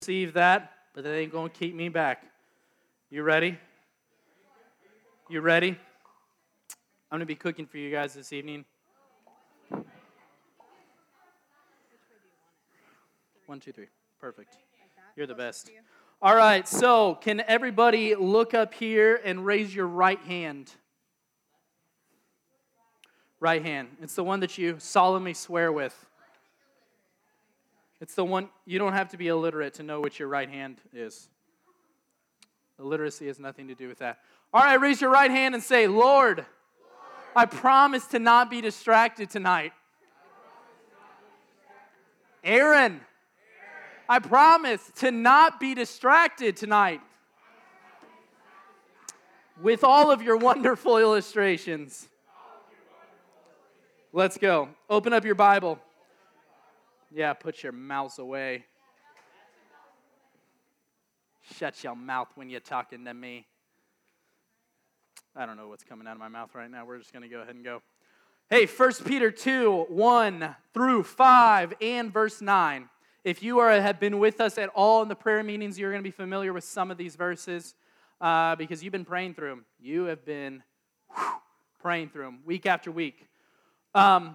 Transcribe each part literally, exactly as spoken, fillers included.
receive that, but that ain't going to keep me back. You ready? You ready? I'm going to be cooking for you guys this evening. One, two, three. Perfect. You're the best. All right, so can everybody look up here and raise your right hand? Right hand. It's the one that you solemnly swear with. It's the one, you don't have to be illiterate to know what your right hand is. Illiteracy has nothing to do with that. All right, raise your right hand and say, Lord, Lord. I promise to not be distracted tonight. Aaron, I promise to not be distracted tonight with all of your wonderful illustrations. Let's go. Open up your Bible. Yeah, put your mouths away. Shut your mouth when you're talking to me. I don't know what's coming out of my mouth right now. We're just going to go ahead and go. Hey, First Peter two, one through five and verse nine. If you are have been with us at all in the prayer meetings, you're going to be familiar with some of these verses uh, because you've been praying through them. You have been whew, praying through them week after week. Um,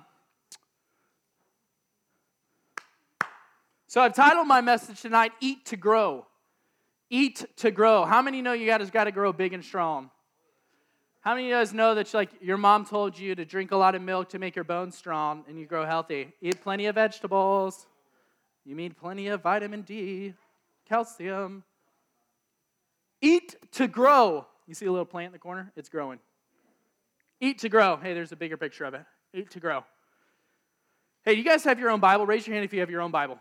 so I've titled my message tonight, Eat to Grow. Eat to grow. How many know you guys got to grow big and strong? How many of you guys know that like your mom told you to drink a lot of milk to make your bones strong and you grow healthy? Eat plenty of vegetables. You need plenty of vitamin D, calcium. Eat to grow. You see a little plant in the corner? It's growing. Eat to grow. Hey, there's a bigger picture of it. Eat to grow. Hey, you guys have your own Bible? Raise your hand if you have your own Bible.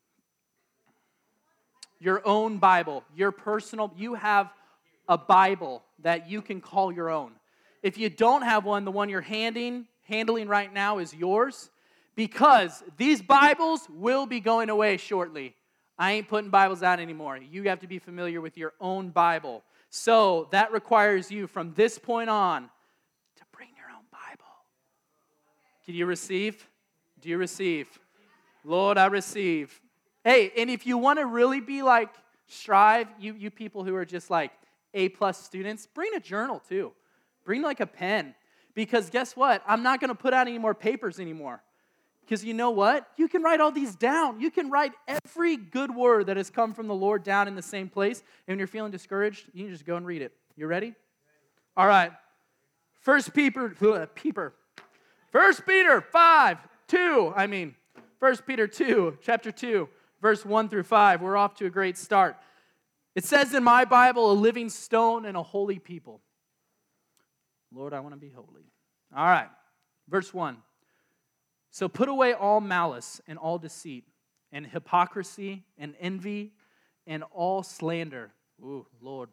Your own Bible. Your personal, you have a Bible that you can call your own. If you don't have one, the one you're handing, handling right now is yours. Because these Bibles will be going away shortly. I ain't putting Bibles out anymore. You have to be familiar with your own Bible. So that requires you from this point on to bring your own Bible. Can you receive? Do you receive? Lord, I receive. Hey, and if you want to really be like strive, you, you people who are just like A-plus students, bring a journal too. Bring like a pen. Because guess what? I'm not going to put out any more papers anymore. Because you know what? You can write all these down. You can write every good word that has come from the Lord down in the same place. And when you're feeling discouraged, you can just go and read it. You ready? All right. First Peter, Peter. First Peter five, two. I mean, First Peter two, chapter two, verse one through five. We're off to a great start. It says in my Bible, a living stone and a holy people. Lord, I want to be holy. All right. Verse one. So put away all malice and all deceit and hypocrisy and envy and all slander. Ooh, Lord.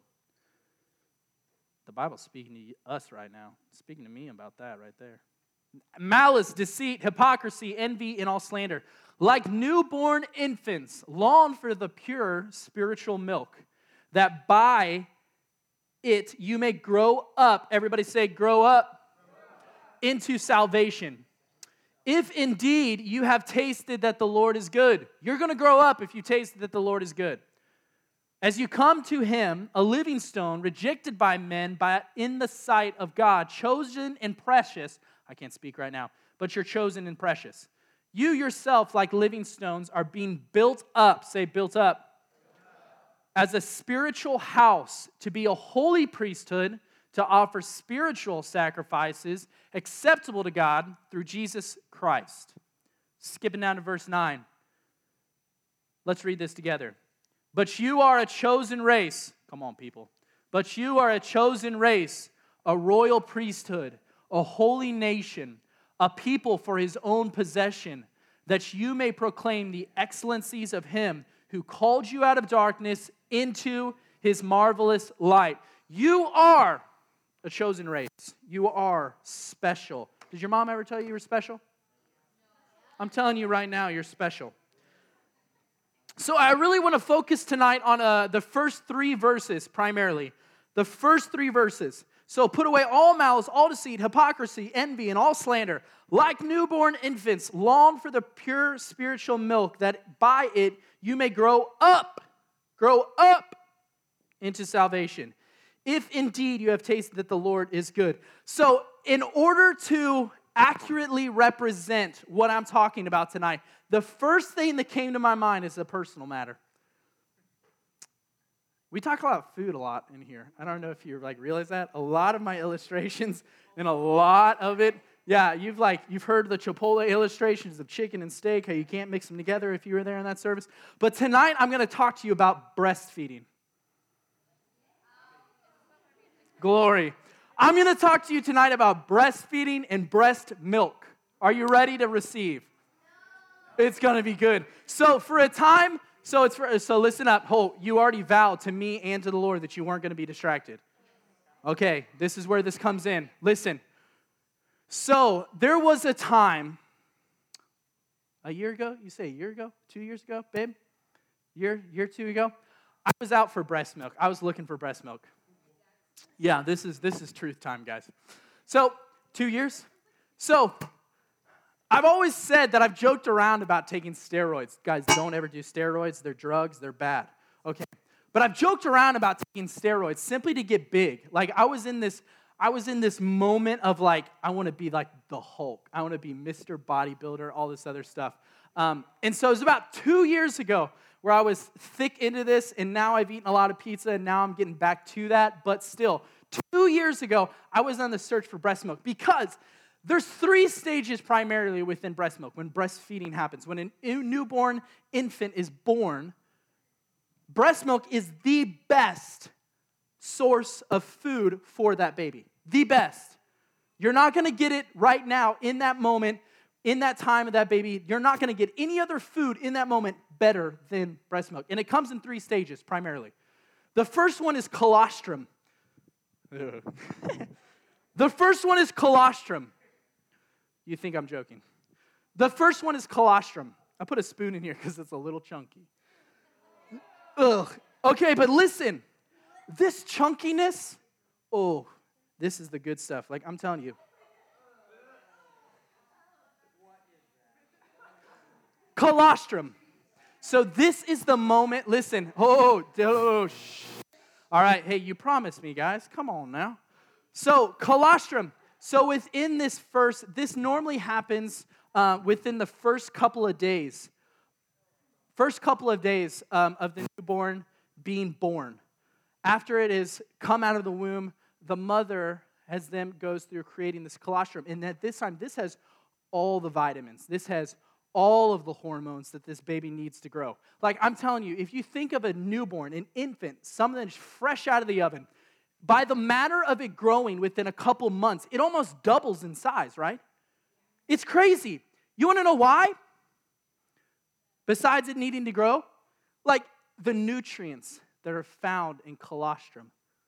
The Bible's speaking to us right now. It's speaking to me about that right there. Malice, deceit, hypocrisy, envy, and all slander. Like newborn infants, long for the pure spiritual milk, that by it you may grow up. Everybody say, grow up into salvation. If indeed you have tasted that the Lord is good. You're going to grow up if you taste that the Lord is good. As you come to him, a living stone, rejected by men, but in the sight of God, chosen and precious. I can't speak right now, but you're chosen and precious. You yourself, like living stones, are being built up. Say, built up. As a spiritual house, to be a holy priesthood, to offer spiritual sacrifices acceptable to God through Jesus Christ. Skipping down to verse nine. Let's read this together. But you are a chosen race. Come on, people. But you are a chosen race, a royal priesthood, a holy nation, a people for his own possession, that you may proclaim the excellencies of him who called you out of darkness into his marvelous light. You are a chosen race. You are special. Did your mom ever tell you you were special? I'm telling you right now, you're special. So I really want to focus tonight on uh, the first three verses primarily. The first three verses. So put away all malice, all deceit, hypocrisy, envy, and all slander. Like newborn infants, long for the pure spiritual milk, that by it you may grow up grow up into salvation, if indeed you have tasted that the Lord is good. So in order to accurately represent what I'm talking about tonight, the first thing that came to my mind is a personal matter. We talk about food a lot in here. I don't know if you like realize that. A lot of my illustrations and a lot of it, yeah, you've like you've heard the Chipotle illustrations of chicken and steak, how you can't mix them together if you were there in that service. But tonight I'm going to talk to you about breastfeeding. Glory. I'm going to talk to you tonight about breastfeeding and breast milk. Are you ready to receive? It's going to be good. So for a time, so it's for, so listen up. Holt, you already vowed to me and to the Lord that you weren't going to be distracted. Okay, this is where this comes in. Listen. So there was a time, a year ago, you say a year ago, two years ago, babe? Year, year two ago? I was out for breast milk. I was looking for breast milk. Yeah, this is this is truth time, guys. So, two years. So, I've always said that I've joked around about taking steroids. Guys, don't ever do steroids. They're drugs. They're bad. Okay. But I've joked around about taking steroids simply to get big. Like, I was in this, I was in this moment of like, I want to be like the Hulk. I want to be Mister Bodybuilder, all this other stuff. Um, and so it was about two years ago where I was thick into this, and now I've eaten a lot of pizza, and now I'm getting back to that. But still, two years ago, I was on the search for breast milk because there's three stages primarily within breast milk when breastfeeding happens. When a newborn infant is born, breast milk is the best source of food for that baby. The best. You're not going to get it right now in that moment, in that time of that baby. You're not going to get any other food in that moment better than breast milk. And it comes in three stages primarily. The first one is colostrum. The first one is colostrum. You think I'm joking. The first one is colostrum. I put a spoon in here because it's a little chunky. Ugh. Okay, but listen. This chunkiness, oh, this is the good stuff. Like, I'm telling you. Colostrum. So this is the moment. Listen. Oh, oh, shh. All right. Hey, you promised me, guys. Come on now. So colostrum. So within this first, this normally happens uh, within the first couple of days. First couple of days um, of the newborn being born. After it is come out of the womb, the mother has then goes through creating this colostrum. And at this time, this has all the vitamins. This has all of the hormones that this baby needs to grow. Like, I'm telling you, if you think of a newborn, an infant, something that's fresh out of the oven, by the matter of it growing within a couple months, it almost doubles in size, right? It's crazy. You want to know why? Besides it needing to grow, like the nutrients that are found in colostrum.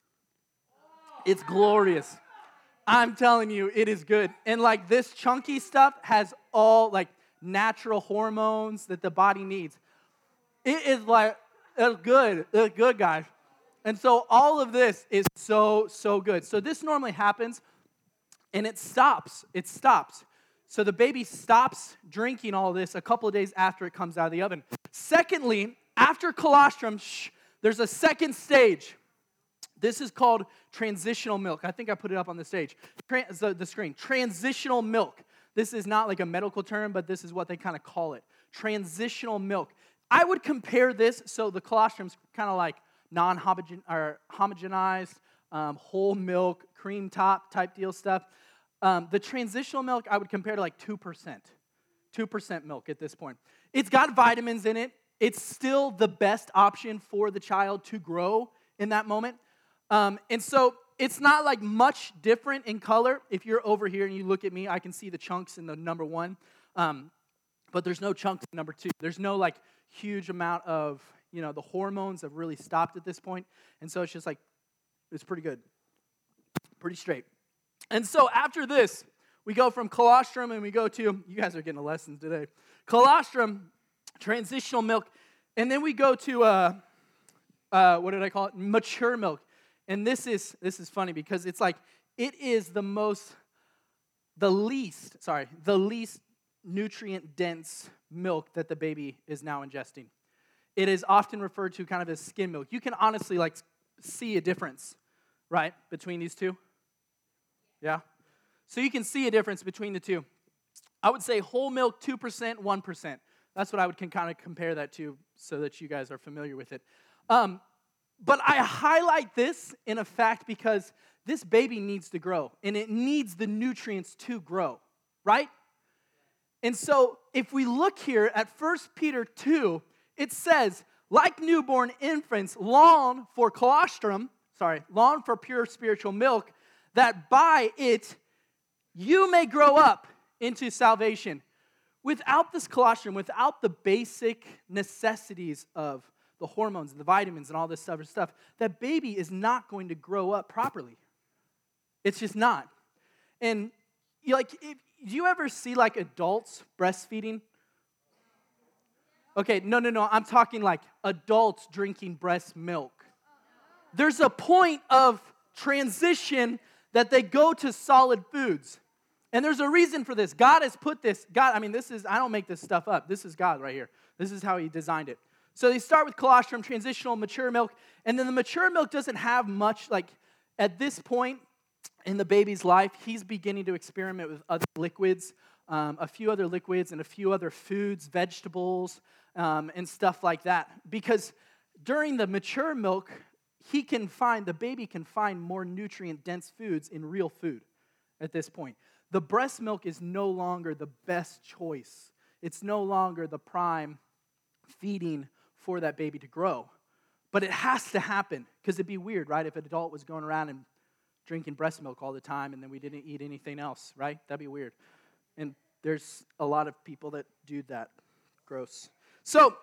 It's glorious. I'm telling you, it is good. And like this chunky stuff has all like natural hormones that the body needs. It is like, it's good. It's good, guys. And so all of this is so, so good. So this normally happens, and it stops. It stops. So the baby stops drinking all this a couple of days after it comes out of the oven. Secondly, after colostrum, shh, there's a second stage. This is called transitional milk. I think I put it up on the stage, Trans- the, the screen. Transitional milk. This is not like a medical term, but this is what they kind of call it. Transitional milk. I would compare this, so the colostrum's kind of like non-homogen or homogenized, um, whole milk, cream top type deal stuff. Um, the transitional milk I would compare to like two percent. two percent milk at this point. It's got vitamins in it. It's still the best option for the child to grow in that moment. Um, and so it's not like much different in color. If you're over here and you look at me, I can see the chunks in the number one. Um, but there's no chunks in number two. There's no like huge amount of, you know, the hormones have really stopped at this point. And so it's just like, it's pretty good. Pretty straight. And so after this, we go from colostrum and we go to, you guys are getting a lesson today. Colostrum, transitional milk. And then we go to, uh, uh, what did I call it? Mature milk. And this is this is funny because it's like, it is the most, the least, sorry, the least nutrient-dense milk that the baby is now ingesting. it is often referred to kind of as skim milk. You can honestly like see a difference, right, between these two. Yeah? So you can see a difference between the two. I would say whole milk, two percent, one percent. That's what I would can kind of compare that to so that you guys are familiar with it. Um, but I highlight this in a fact because this baby needs to grow, and it needs the nutrients to grow, right? And so if we look here at First Peter two, it says, like newborn infants, long for colostrum, sorry, long for pure spiritual milk, that by it you may grow up into salvation. Without this colostrum, without the basic necessities of the hormones and the vitamins and all this other stuff, that baby is not going to grow up properly. It's just not. And you like, if, do you ever see like adults breastfeeding? Okay, no, no, no. I'm talking like adults drinking breast milk. There's a point of transition that they go to solid foods. And there's a reason for this. God has put this. God, I mean, this is, I don't make this stuff up. This is God right here. This is how he designed it. So they start with colostrum, transitional, mature milk. And then the mature milk doesn't have much, like at this point in the baby's life, he's beginning to experiment with other liquids, um, a few other liquids and a few other foods, vegetables, um, and stuff like that. Because during the mature milk, he can find, the baby can find more nutrient-dense foods in real food at this point. The breast milk is no longer the best choice. It's no longer the prime feeding for that baby to grow. But it has to happen, because it'd be weird, right, if an adult was going around and drinking breast milk all the time and then we didn't eat anything else, right? That'd be weird. And there's a lot of people that do that. Gross. So,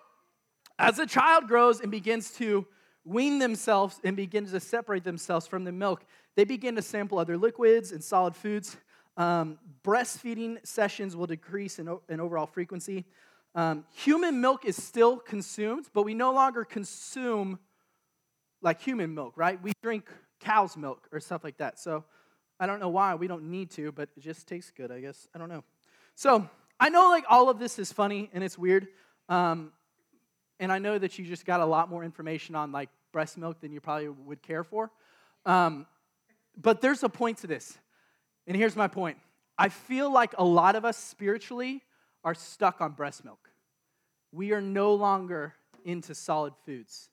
as a child grows and begins to wean themselves and begins to separate themselves from the milk, they begin to sample other liquids and solid foods. Um, breastfeeding sessions will decrease in, in overall frequency. Um, human milk is still consumed, but we no longer consume like human milk, right? We drink cow's milk or stuff like that. So I don't know why we don't need to, but it just tastes good, I guess. I don't know. So I know like all of this is funny and it's weird. Um, and I know that you just got a lot more information on like breast milk than you probably would care for. Um, but there's a point to this. And here's my point. I feel like a lot of us spiritually are stuck on breast milk. We are no longer into solid foods.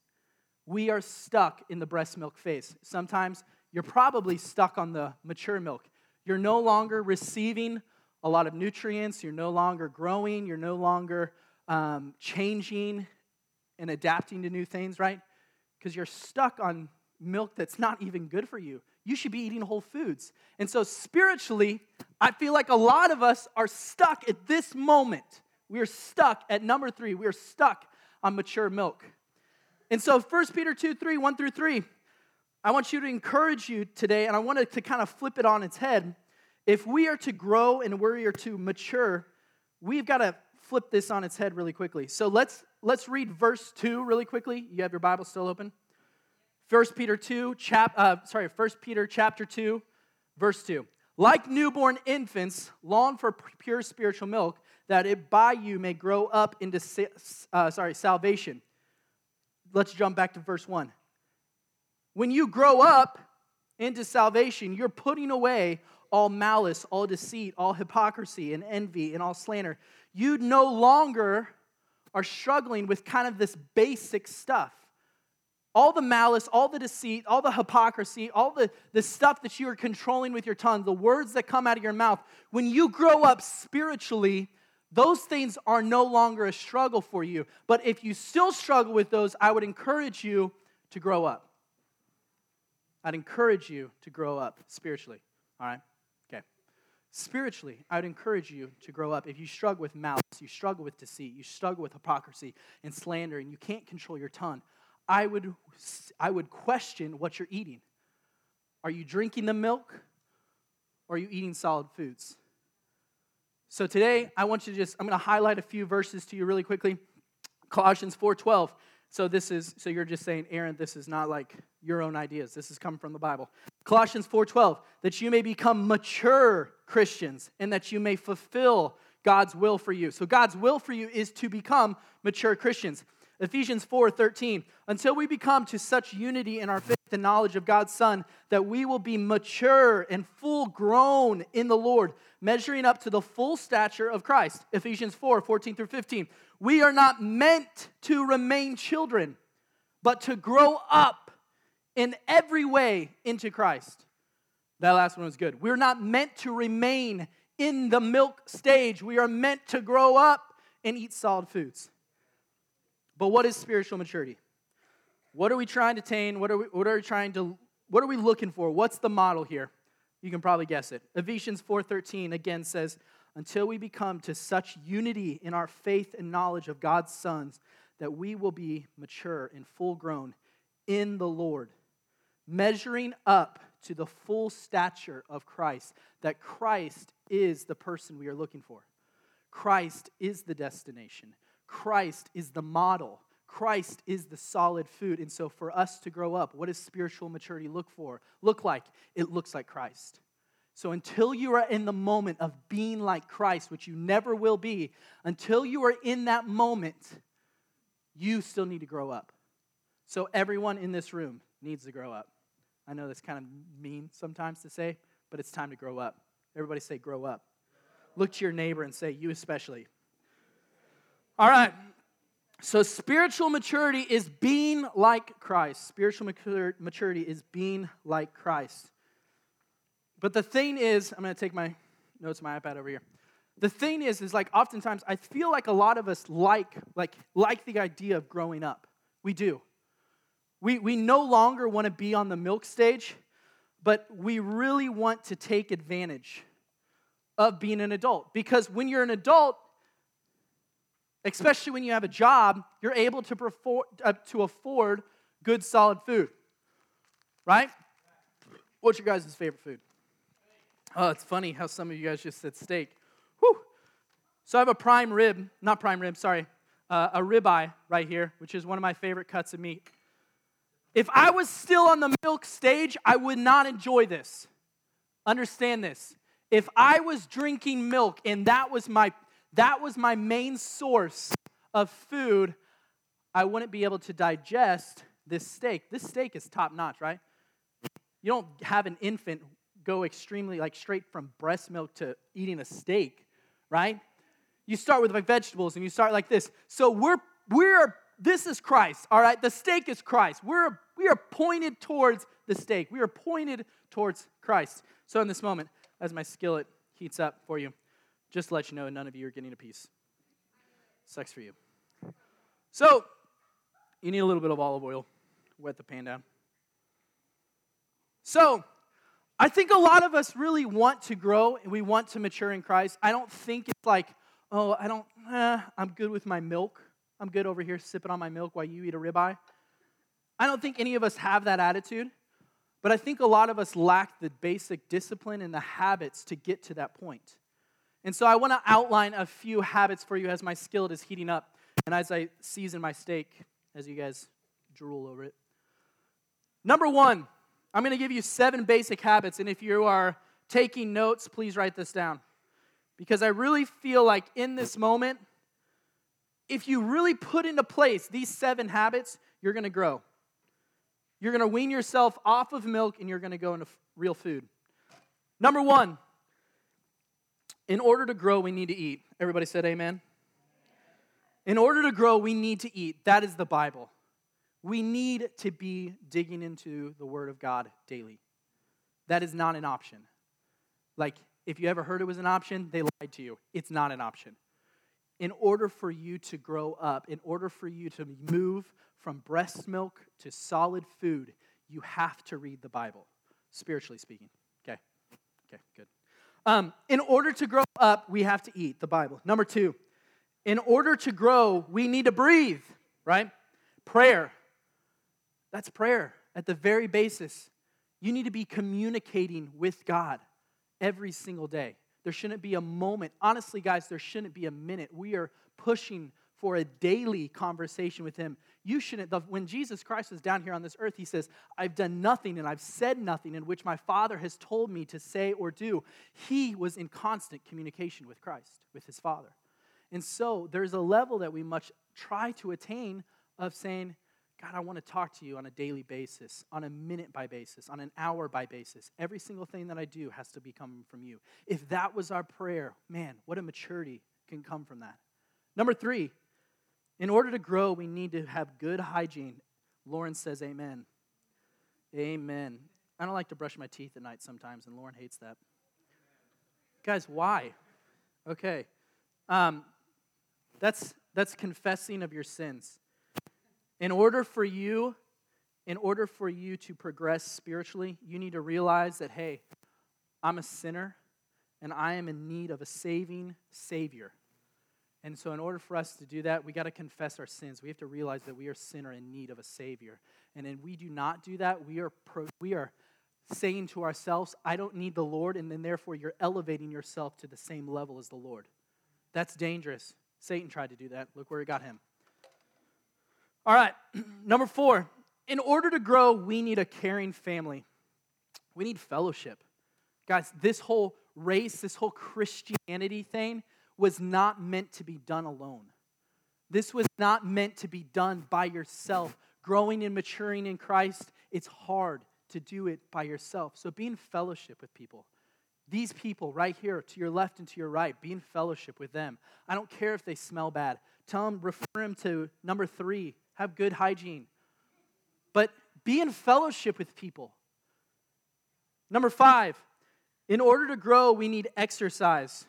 We are stuck in the breast milk phase. Sometimes you're probably stuck on the mature milk. You're no longer receiving a lot of nutrients. You're no longer growing. You're no longer um, changing and adapting to new things, right? Because you're stuck on milk that's not even good for you. You should be eating whole foods. And so spiritually, I feel like a lot of us are stuck at this moment. We are stuck at number three. We are stuck on mature milk. And so First Peter two, three, one through three, I want you to encourage you today, and I wanted to kind of flip it on its head. If we are to grow and we are to mature, we've got to flip this on its head really quickly. So let's let's read verse two really quickly. You have your Bible still open? First Peter two, chap, uh, sorry, First Peter chapter two, verse two. Like newborn infants, long for pure spiritual milk, that it by you may grow up into uh, sorry salvation. Let's jump back to verse one. When you grow up into salvation, you're putting away all malice, all deceit, all hypocrisy, and envy, and all slander. You no longer are struggling with kind of this basic stuff. All the malice, all the deceit, all the hypocrisy, all the, the stuff that you are controlling with your tongue, the words that come out of your mouth, when you grow up spiritually, those things are no longer a struggle for you. But if you still struggle with those, I would encourage you to grow up. I'd encourage you to grow up spiritually, all right? Okay. Spiritually, I would encourage you to grow up. If you struggle with malice, you struggle with deceit, you struggle with hypocrisy and slander, and you can't control your tongue, I would, I would question what you're eating. Are you drinking the milk, or are you eating solid foods? So today, I want you to just, I'm going to highlight a few verses to you really quickly. Colossians four twelve. So this is, so you're just saying, Aaron, this is not like your own ideas. This is coming from the Bible. Colossians four twelve, that you may become mature Christians and that you may fulfill God's will for you. So God's will for you is to become mature Christians. Ephesians four thirteen, until we become to such unity in our faith and knowledge of God's Son that we will be mature and full grown in the Lord, measuring up to the full stature of Christ. Ephesians four fourteen through fifteen. We are not meant to remain children, but to grow up in every way into Christ. That last one was good. We're not meant to remain in the milk stage. We are meant to grow up and eat solid foods. But what is spiritual maturity? What are we trying to attain? What are we, what are we trying to, what are we looking for? What's the model here? You can probably guess it. Ephesians four thirteen again says, until we become to such unity in our faith and knowledge of God's sons that we will be mature and full grown in the Lord, measuring up to the full stature of Christ, that Christ is the person we are looking for. Christ is the destination. Christ is the model. Christ is the solid food. And so for us to grow up, what does spiritual maturity look for? Look like? It looks like Christ. So until you are in the moment of being like Christ, which you never will be, until you are in that moment, you still need to grow up. So everyone in this room needs to grow up. I know that's kind of mean sometimes to say, but it's time to grow up. Everybody say grow up. Look to your neighbor and say, you especially. All right. So spiritual maturity is being like Christ. Spiritual maturity is being like Christ. But the thing is, I'm going to take my notes, my iPad over here. The thing is, is like oftentimes I feel like a lot of us like, like, like the idea of growing up. We do. We, we no longer want to be on the milk stage, but we really want to take advantage of being an adult. Because when you're an adult, especially when you have a job, you're able to, perform, uh, to afford good, solid food. Right? What's your guys' favorite food? Oh, it's funny how some of you guys just said steak. Whew. So I have a prime rib, not prime rib, sorry, uh, a ribeye right here, which is one of my favorite cuts of meat. If I was still on the milk stage, I would not enjoy this. Understand this. If I was drinking milk and that was my that was my main source of food, I wouldn't be able to digest this steak. This steak is top notch, right? You don't have an infant go extremely like straight from breast milk to eating a steak, right? You start with like vegetables and you start like this. So we're we're this is Christ, all right? The steak is Christ. We're we are pointed towards the steak. We are pointed towards Christ. So in this moment, as my skillet heats up for you, just to let you know, none of you are getting a piece. Sucks for you. So, you need a little bit of olive oil. Wet the pan down. So, I think a lot of us really want to grow and we want to mature in Christ. I don't think it's like, oh, I don't, eh, I'm good with my milk. I'm good over here sipping on my milk while you eat a ribeye. I don't think any of us have that attitude. But I think a lot of us lack the basic discipline and the habits to get to that point. And so I want to outline a few habits for you as my skillet is heating up and as I season my steak, as you guys drool over it. Number one, I'm going to give you seven basic habits, and if you are taking notes, please write this down. Because I really feel like in this moment, if you really put into place these seven habits, you're going to grow. You're going to wean yourself off of milk, and you're going to go into real food. Number one, in order to grow, we need to eat. Everybody said amen? In order to grow, we need to eat. That is the Bible. We need to be digging into the Word of God daily. That is not an option. Like, if you ever heard it was an option, they lied to you. It's not an option. In order for you to grow up, in order for you to move from breast milk to solid food, you have to read the Bible, spiritually speaking. Okay? Okay, good. Um, in order to grow up, we have to eat the Bible. Number two, in order to grow, we need to breathe, right? Prayer. That's prayer at the very basis. You need to be communicating with God every single day. There shouldn't be a moment. Honestly, guys, there shouldn't be a minute. We are pushing for a daily conversation with Him. You shouldn't, when Jesus Christ was down here on this earth, He says, I've done nothing and I've said nothing in which my Father has told me to say or do. He was in constant communication with Christ, with His Father. And so there's a level that we must try to attain of saying, God, I want to talk to you on a daily basis, on a minute by basis, on an hour by basis. Every single thing that I do has to be coming from you. If that was our prayer, man, what a maturity can come from that. Number three, in order to grow, we need to have good hygiene. Lauren says amen. Amen. I don't like to brush my teeth at night sometimes, and Lauren hates that. Guys, why? Okay. Um, that's that's confessing of your sins. In order for you, in order for you to progress spiritually, you need to realize that, hey, I'm a sinner, and I am in need of a saving Savior. And so in order for us to do that, we got to confess our sins. We have to realize that we are a sinner in need of a Savior. And then we do not do that. We are pro, we are saying to ourselves, I don't need the Lord, and then therefore you're elevating yourself to the same level as the Lord. That's dangerous. Satan tried to do that. Look where it got him. All right, number four. In order to grow, we need a caring family. We need fellowship. Guys, this whole race, this whole Christianity thing was not meant to be done alone. This was not meant to be done by yourself. Growing and maturing in Christ, it's hard to do it by yourself. So be in fellowship with people. These people right here, to your left and to your right, be in fellowship with them. I don't care if they smell bad. Tell them, refer them to number three, have good hygiene. But be in fellowship with people. Number five, in order to grow, we need exercise.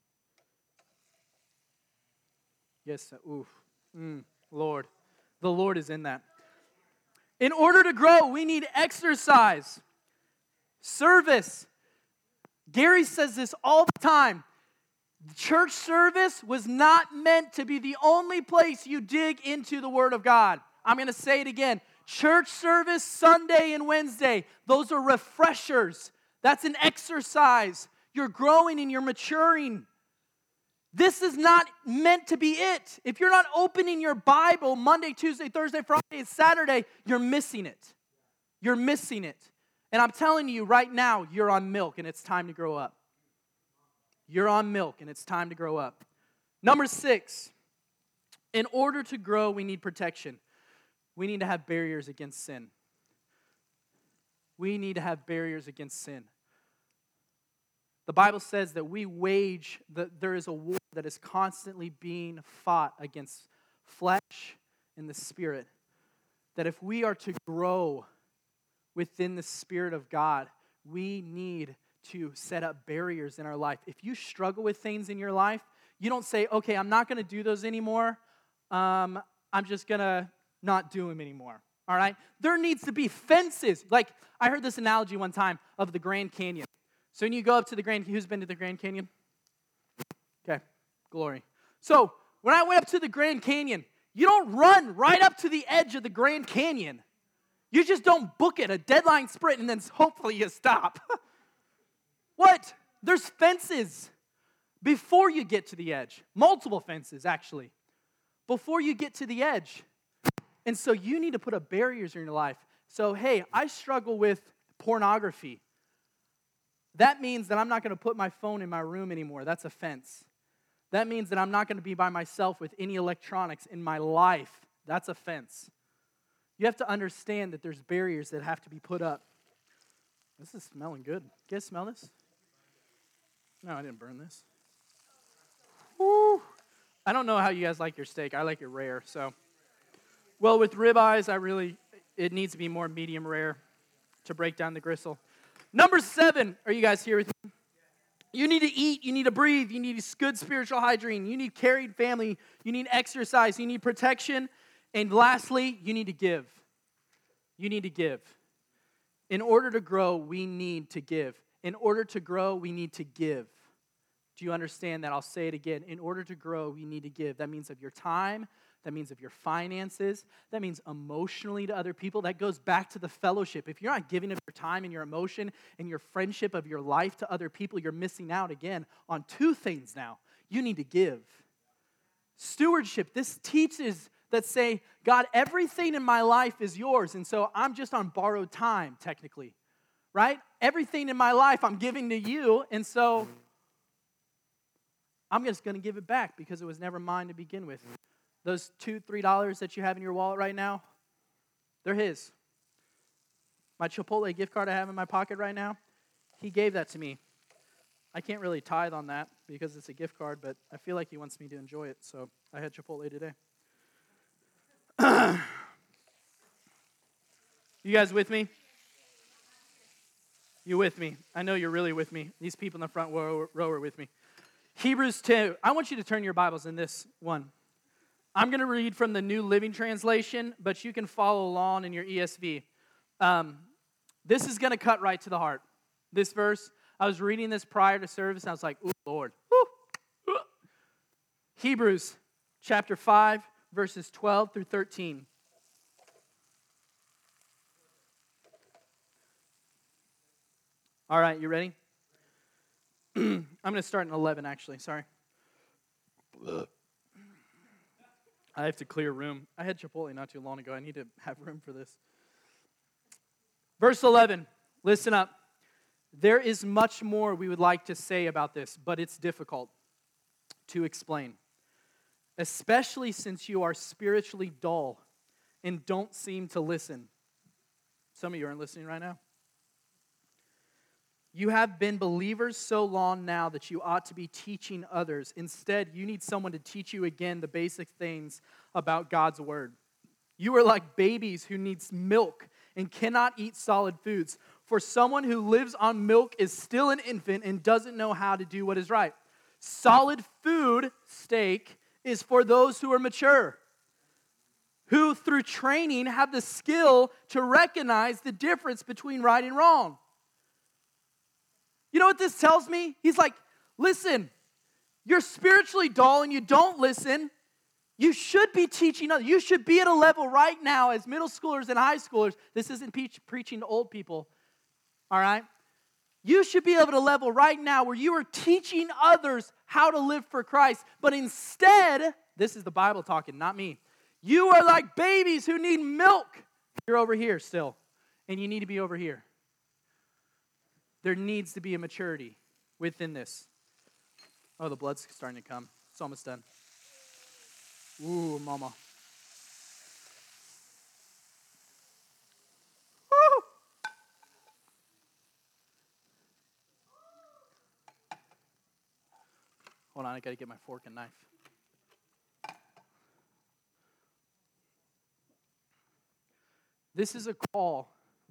Yes, oof, mm, Lord. The Lord is in that. In order to grow, we need exercise. Service. Gary says this all the time. Church service was not meant to be the only place you dig into the Word of God. I'm going to say it again. Church service, Sunday and Wednesday, those are refreshers. That's an exercise. You're growing and you're maturing. This is not meant to be it. If you're not opening your Bible Monday, Tuesday, Thursday, Friday, and Saturday, you're missing it. You're missing it. And I'm telling you right now, you're on milk and it's time to grow up. You're on milk and it's time to grow up. Number six, in order to grow, we need protection. We need to have barriers against sin. We need to have barriers against sin. The Bible says that we wage, that there is a war that is constantly being fought against flesh and the spirit. That if we are to grow within the Spirit of God, we need to set up barriers in our life. If you struggle with things in your life, you don't say, okay, I'm not going to do those anymore. Um, I'm just going to not do them anymore. All right? There needs to be fences. Like, I heard this analogy one time of the Grand Canyon. So when you go up to the Grand, who's been to the Grand Canyon? Okay, glory. So when I went up to the Grand Canyon, you don't run right up to the edge of the Grand Canyon. You just don't book it, a deadline sprint, and then hopefully you stop. What? There's fences before you get to the edge. Multiple fences, actually, before you get to the edge. And so you need to put up barriers in your life. So, hey, I struggle with pornography. That means that I'm not going to put my phone in my room anymore. That's a fence. That means that I'm not going to be by myself with any electronics in my life. That's a fence. You have to understand that there's barriers that have to be put up. This is smelling good. You guys smell this? No, I didn't burn this. Woo. I don't know how you guys like your steak. I like it rare, so. Well, with ribeyes, I really, it needs to be more medium rare to break down the gristle. Number seven, are you guys here with me? You need to eat, you need to breathe, you need good spiritual hygiene, you need carried family, you need exercise, you need protection, and lastly, you need to give. You need to give. In order to grow, we need to give. In order to grow, we need to give. Do you understand that? I'll say it again. In order to grow, we need to give. That means of your time. That means of your finances. That means emotionally to other people. That goes back to the fellowship. If you're not giving of your time and your emotion and your friendship of your life to other people, you're missing out again on two things now. You need to give. Stewardship. This teaches that say, God, everything in my life is yours, and so I'm just on borrowed time, technically, right? Everything in my life I'm giving to you, and so I'm just going to give it back because it was never mine to begin with. Those two, three dollars that you have in your wallet right now, they're his. My Chipotle gift card I have in my pocket right now, he gave that to me. I can't really tithe on that because it's a gift card, but I feel like he wants me to enjoy it, so I had Chipotle today. You guys with me? You with me? I know you're really with me. These people in the front row, row are with me. Hebrews two. I want you to turn your Bibles in this one. I'm going to read from the New Living Translation, but you can follow along in your E S V. Um, this is going to cut right to the heart. This verse, I was reading this prior to service, and I was like, ooh, Lord. Woo. Hebrews chapter five, verses twelve through thirteen. All right, you ready? I'm going to start in eleven, actually. Sorry. I have to clear room. I had Chipotle not too long ago. I need to have room for this. Verse eleven. Listen up. There is much more we would like to say about this, but it's difficult to explain, especially since you are spiritually dull and don't seem to listen. Some of you aren't listening right now. You have been believers so long now that you ought to be teaching others. Instead, you need someone to teach you again the basic things about God's word. You are like babies who needs milk and cannot eat solid foods. For someone who lives on milk is still an infant and doesn't know how to do what is right. Solid food, steak, is for those who are mature, who through training have the skill to recognize the difference between right and wrong. You know what this tells me? He's like, listen, you're spiritually dull and you don't listen. You should be teaching others. You should be at a level right now as middle schoolers and high schoolers. This isn't pe- preaching to old people, all right? You should be able to level right now where you are teaching others how to live for Christ. But instead, this is the Bible talking, not me. You are like babies who need milk. You're over here still, and you need to be over here. There needs to be a maturity within this. Oh, the blood's starting to come. It's almost done. Ooh, mama. Woo! Hold on, I got to get my fork and knife. This is a call.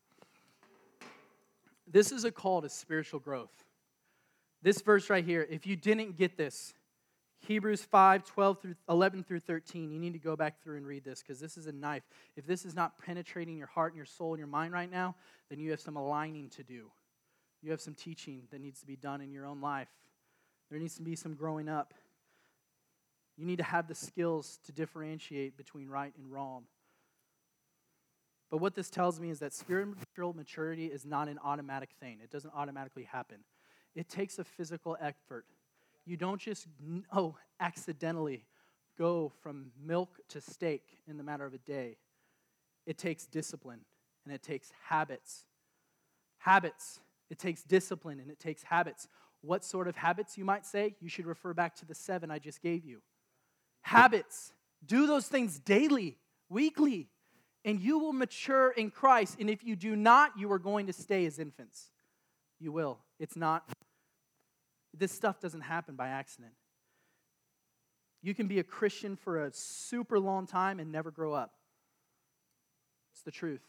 This is a call to spiritual growth. This verse right here, if you didn't get this, Hebrews five, twelve through eleven through thirteen, you need to go back through and read this because this is a knife. If this is not penetrating your heart and your soul and your mind right now, then you have some aligning to do. You have some teaching that needs to be done in your own life. There needs to be some growing up. You need to have the skills to differentiate between right and wrong. But what this tells me is that spiritual maturity is not an automatic thing. It doesn't automatically happen. It takes a physical effort. You don't just, oh, accidentally go from milk to steak in the matter of a day. It takes discipline and it takes habits. Habits. It takes discipline and it takes habits. What sort of habits, you might say? You should refer back to the seven I just gave you. Habits. Do those things daily, weekly, and you will mature in Christ. And if you do not, you are going to stay as infants. You will. It's not, this stuff doesn't happen by accident. You can be a Christian for a super long time and never grow up. It's the truth.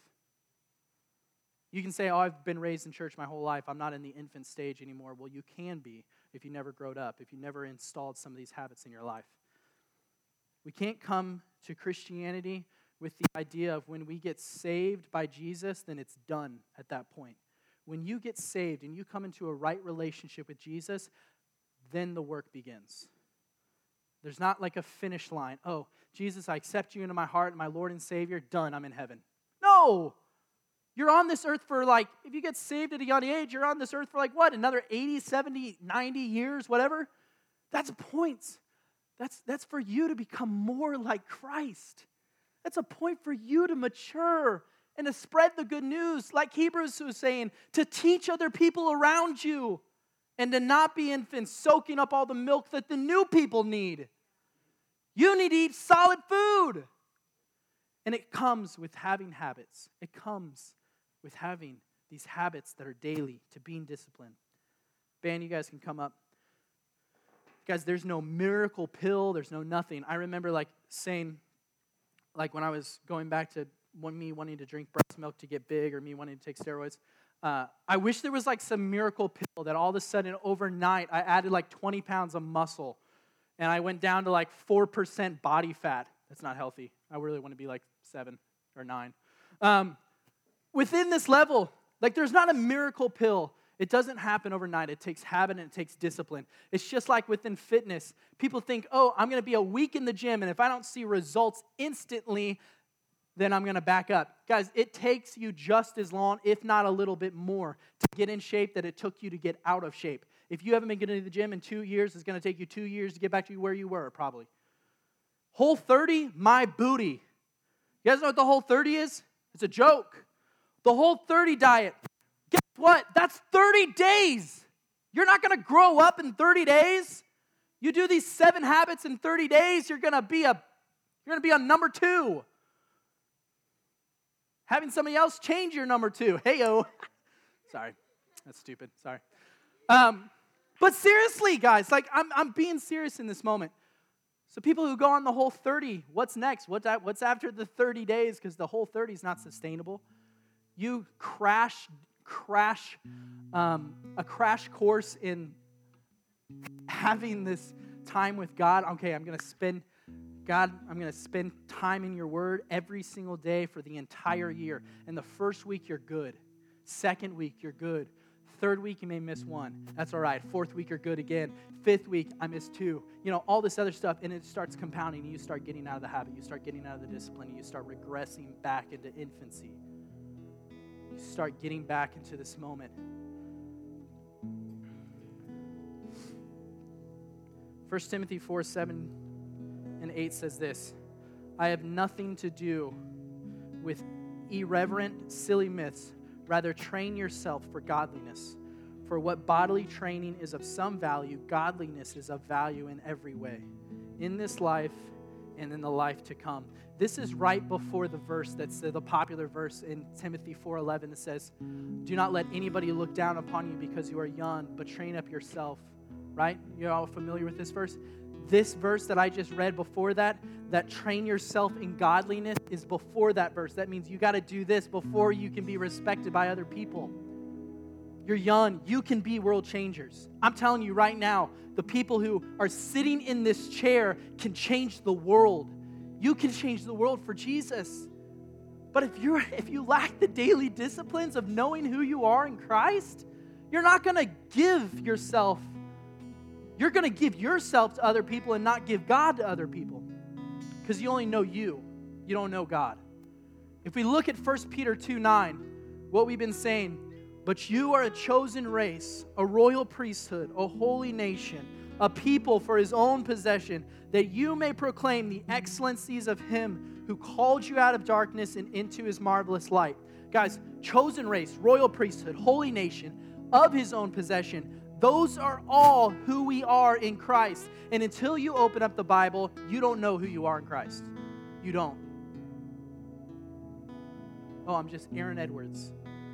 You can say, oh, I've been raised in church my whole life. I'm not in the infant stage anymore. Well, you can be if you never growed up, if you never installed some of these habits in your life. We can't come to Christianity with the idea of when we get saved by Jesus, then it's done at that point. When you get saved and you come into a right relationship with Jesus, then the work begins. There's not like a finish line. Oh, Jesus, I accept you into my heart, my Lord and Savior. Done, I'm in heaven. No! You're on this earth for like, if you get saved at a young age, you're on this earth for like what? Another eighty, seventy, ninety years, whatever? That's points. That's, that's for you to become more like Christ. That's a point for you to mature and to spread the good news, like Hebrews was saying, to teach other people around you and to not be infants soaking up all the milk that the new people need. You need to eat solid food. And it comes with having habits. It comes with having these habits that are daily, to being disciplined. Band, you guys can come up. Guys, there's no miracle pill. There's no nothing. I remember like saying, like when I was going back to when me wanting to drink breast milk to get big or me wanting to take steroids, uh, I wish there was like some miracle pill that all of a sudden overnight I added like twenty pounds of muscle and I went down to like four percent body fat. That's not healthy. I really want to be like seven or nine. Um, within this level, like there's not a miracle pill. It doesn't happen overnight. It takes habit and it takes discipline. It's just like within fitness. People think, oh, I'm going to be a week in the gym, and if I don't see results instantly, then I'm going to back up. Guys, it takes you just as long, if not a little bit more, to get in shape that it took you to get out of shape. If you haven't been getting to the gym in two years, it's going to take you two years to get back to where you were, probably. Whole thirty, my booty. You guys know what the Whole thirty is? It's a joke. The Whole thirty diet. Guess what? That's thirty days. You're not going to grow up in thirty days. You do these seven habits in thirty days, you're going to be a you're going to be on number two. Having somebody else change your number two. Hey-o. Sorry. That's stupid. Sorry. Um, but seriously, guys, like I'm I'm being serious in this moment. So people who go on the Whole thirty, what's next? What's what's after the thirty days? Because the Whole thirty is not sustainable. You crash crash um, a crash course in having this time with God. Okay, I'm going to spend God, I'm going to spend time in your word every single day for the entire year. And the first week you're good. Second week you're good. Third week you may miss one. That's all right. Fourth week you're good again. Fifth week I missed two. You know, all this other stuff, and it starts compounding. And you start getting out of the habit. You start getting out of the discipline. And you start regressing back into infancy. You start getting back into this moment. First Timothy four, seven and eight says this, I have nothing to do with irreverent, silly myths. Rather, train yourself for godliness. For what bodily training is of some value, godliness is of value in every way, in this life and in the life to come. This is right before the verse that's the popular verse in Timothy four eleven that says, do not let anybody look down upon you because you are young, but train up yourself, right? You're all familiar with this verse? This verse that I just read before that, that train yourself in godliness, is before that verse. That means you got to do this before you can be respected by other people. You're young. You can be world changers. I'm telling you right now, the people who are sitting in this chair can change the world. You can change the world for Jesus. But if you're if you lack the daily disciplines of knowing who you are in Christ, you're not going to give yourself. You're going to give yourself to other people and not give God to other people. Because you only know you. You don't know God. If we look at First Peter two nine, what we've been saying, but you are a chosen race, a royal priesthood, a holy nation, a people for his own possession, that you may proclaim the excellencies of him who called you out of darkness and into his marvelous light. Guys, chosen race, royal priesthood, holy nation, of his own possession. Those are all who we are in Christ. And until you open up the Bible, you don't know who you are in Christ. You don't. Oh, I'm just Aaron Edwards.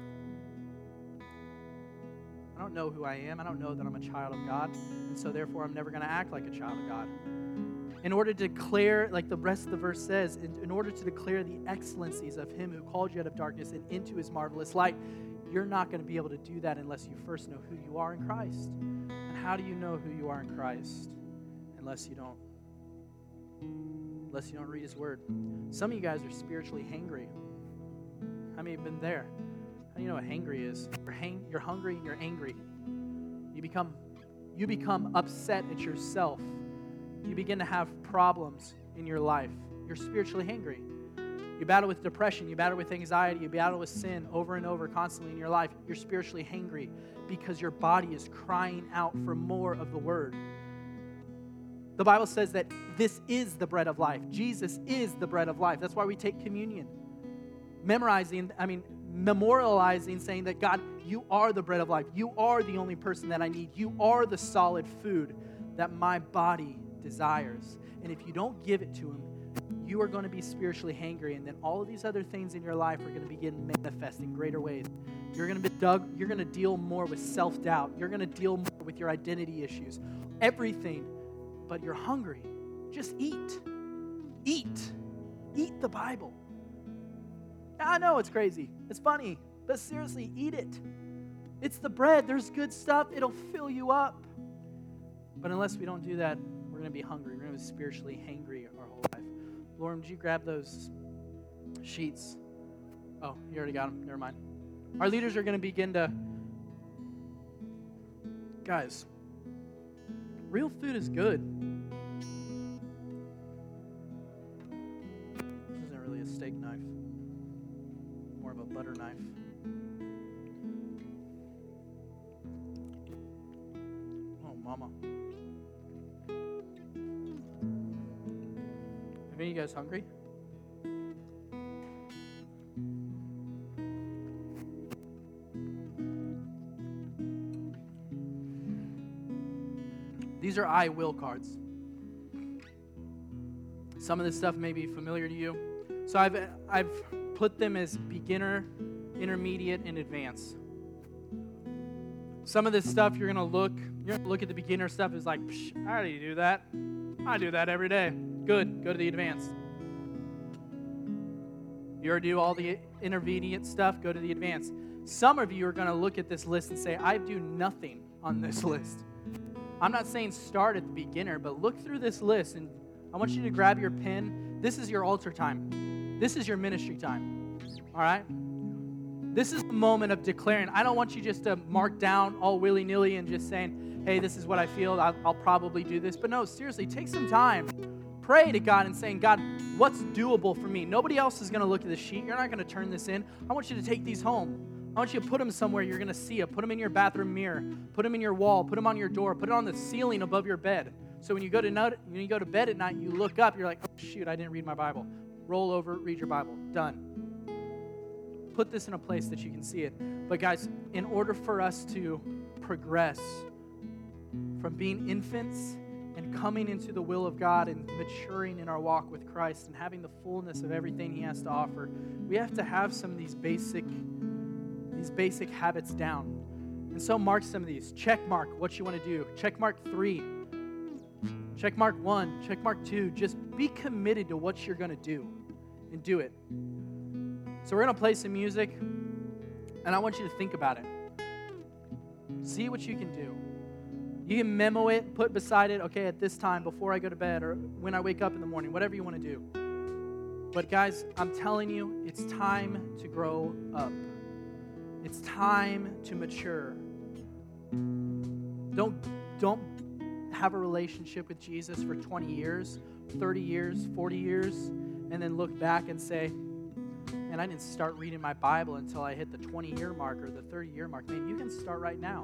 I don't know who I am. I don't know that I'm a child of God. And so therefore, I'm never going to act like a child of God. In order to declare, like the rest of the verse says, in, in order to declare the excellencies of him who called you out of darkness and into his marvelous light, you're not going to be able to do that unless you first know who you are in Christ. And how do you know who you are in Christ? Unless you don't. Unless you don't read his word. Some of you guys are spiritually hangry. How many have been there? How do you know what hangry is? You're, hang, you're hungry and you're angry. You become, you become upset at yourself. You begin to have problems in your life. You're spiritually hangry. You battle with depression. You battle with anxiety. You battle with sin over and over constantly in your life. You're spiritually hangry because your body is crying out for more of the word. The Bible says that this is the bread of life. Jesus is the bread of life. That's why we take communion. Memorizing, I mean, memorializing, saying that God, you are the bread of life. You are the only person that I need. You are the solid food that my body desires. And if you don't give it to him, you are going to be spiritually hangry, and then all of these other things in your life are going to begin manifest in greater ways. You're going to be dug, you're going to deal more with self-doubt. You're going to deal more with your identity issues. Everything, but you're hungry. Just eat. Eat. Eat the Bible. I know it's crazy. It's funny, but seriously, eat it. It's the bread. There's good stuff. It'll fill you up. But unless we don't do that, we're going to be hungry. We're going to be spiritually hangry our whole life. Lauren, would you grab those sheets? Oh, you already got them. Never mind. Our leaders are going to begin to... Guys, real food is good. This isn't really a steak knife. More of a butter knife. Oh, mama. Are you guys hungry? These are I will cards. Some of this stuff may be familiar to you. So I've I've put them as beginner, intermediate, and advanced. Some of this stuff you're gonna look, you're gonna look at the beginner stuff is like, Psh, I already do that. I do that every day. Good. Go to the advanced. You already do all the intermediate stuff. Go to the advanced. Some of you are going to look at this list and say, I do nothing on this list. I'm not saying start at the beginner, but look through this list, and I want you to grab your pen. This is your altar time. This is your ministry time. All right? This is the moment of declaring. I don't want you just to mark down all willy-nilly and just saying, hey, this is what I feel. I'll, I'll probably do this. But no, seriously, take some time. Pray to God and saying, God, what's doable for me? Nobody else is going to look at the sheet. You're not going to turn this in. I want you to take these home. I want you to put them somewhere you're going to see it. Put them in your bathroom mirror. Put them in your wall. Put them on your door. Put it on the ceiling above your bed. So when you go to not, when you go to bed at night, you look up, you're like, oh, shoot, I didn't read my Bible. Roll over, read your Bible. Done. Put this in a place that you can see it. But guys, in order for us to progress from being infants and coming into the will of God and maturing in our walk with Christ and having the fullness of everything He has to offer, we have to have some of these basic, these basic habits down. And so mark some of these. Check mark what you want to do. Check mark three. Check mark one. Check mark two. Just be committed to what you're going to do and do it. So we're going to play some music, and I want you to think about it. See what you can do. You can memo it, put beside it, okay, at this time, before I go to bed, or when I wake up in the morning, whatever you want to do. But guys, I'm telling you, it's time to grow up. It's time to mature. Don't, don't have a relationship with Jesus for twenty years, thirty years, forty years, and then look back and say, man, I didn't start reading my Bible until I hit the twenty-year mark or the thirty-year mark. Man, you can start right now.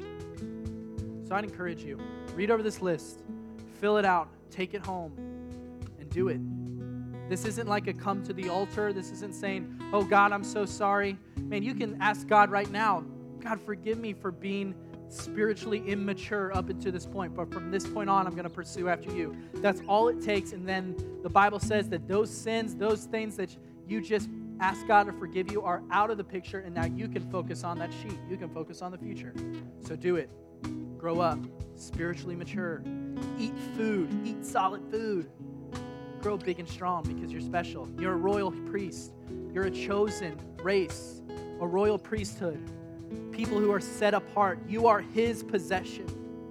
So I'd encourage you, read over this list, fill it out, take it home, and do it. This isn't like a come to the altar. This isn't saying, oh, God, I'm so sorry. Man, you can ask God right now, God, forgive me for being spiritually immature up until this point, but from this point on, I'm going to pursue after you. That's all it takes, and then the Bible says that those sins, those things that you just ask God to forgive you are out of the picture, and now you can focus on that sheet. You can focus on the future. So do it. Grow up, spiritually mature, eat food, eat solid food. Grow big and strong because you're special. You're a royal priest. You're a chosen race, a royal priesthood, people who are set apart. You are His possession.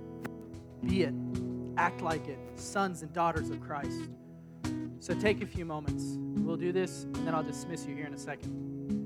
Be it. Act like it. Sons and daughters of Christ. So take a few moments. We'll do this, and then I'll dismiss you here in a second.